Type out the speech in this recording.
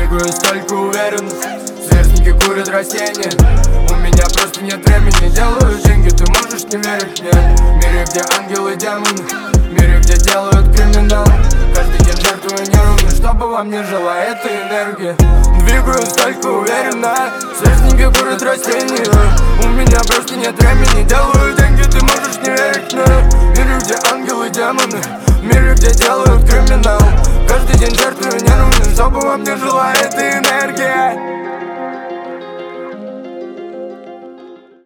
Двигаюсь только уверенно, сверстники курят растения. У меня просто нет времени, делаю деньги, ты можешь не верить мне. В мире, где ангелы и демоны, в мире, где делают криминал. Каждый день жертвую нервами, чтобы во мне жила эта энергия. Двигаюсь только уверенно, сверстники курят растения. У меня просто нет времени, делаю деньги, ты можешь не верить мне. В мире, где ангелы и демоны, в мире, где делают криминал. Каждый день жертвую нервами, чтобы во мне жила эта энергия.